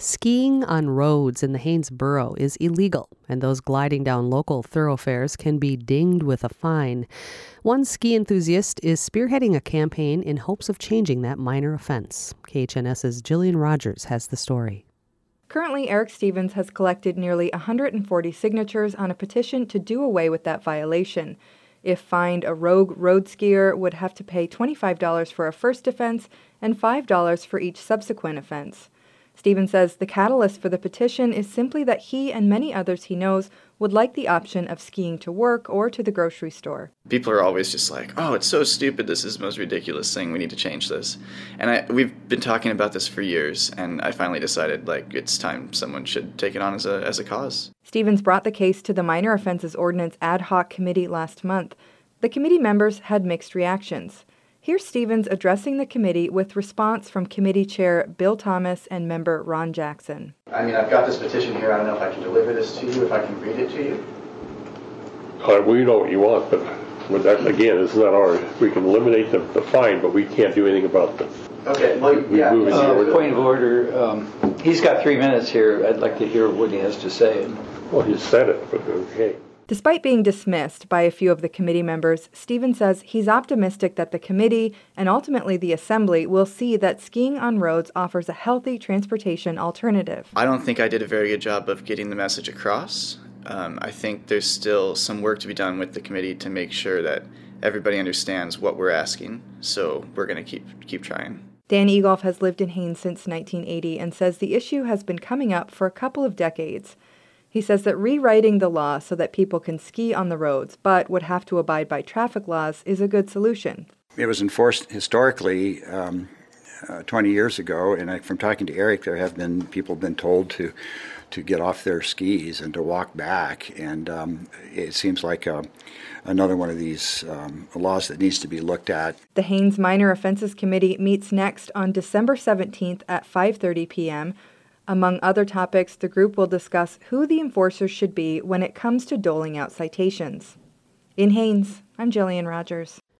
Skiing on roads in the Haines Borough is illegal, and those gliding down local thoroughfares can be dinged with a fine. One ski enthusiast is spearheading a campaign in hopes of changing that minor offense. KHNS's Jillian Rogers has the story. Currently, Eric Stevens has collected nearly 140 signatures on a petition to do away with that violation. If fined, a rogue road skier would have to pay $25 for a first offense and $5 for each subsequent offense. Stevens says the catalyst for the petition is simply that he and many others he knows would like the option of skiing to work or to the grocery store. People are always just like, oh, it's so stupid, this is the most ridiculous thing, we need to change this. And we've been talking about this for years, and I finally decided, it's time someone should take it on as a cause. Stevens brought the case to the Minor Offenses Ordinance Ad Hoc Committee last month. The committee members had mixed reactions. Here's Stevens addressing the committee with response from committee chair Bill Thomas and member Ron Jackson. I've got this petition here. I don't know if I can deliver this to you, if I can read it to you. We know what you want, but that, again, is not ours. We can eliminate the fine, but we can't do anything about the... Okay, well, yeah. Point of order. He's got 3 minutes here. I'd like to hear what he has to say. Well, he said it, but okay. Despite being dismissed by a few of the committee members, Stevens says he's optimistic that the committee and ultimately the assembly will see that skiing on roads offers a healthy transportation alternative. I don't think I did a very good job of getting the message across. I think there's still some work to be done with the committee to make sure that everybody understands what we're asking, so we're going to keep trying. Dan Egolf has lived in Haines since 1980 and says the issue has been coming up for a couple of decades. He says that rewriting the law so that people can ski on the roads but would have to abide by traffic laws is a good solution. It was enforced historically 20 years ago, and from talking to Eric, there have been people been told to get off their skis and to walk back, and it seems like another one of these laws that needs to be looked at. The Haines Minor Offenses Committee meets next on December 17th at 5:30 p.m. Among other topics, the group will discuss who the enforcers should be when it comes to doling out citations. In Haines, I'm Jillian Rogers.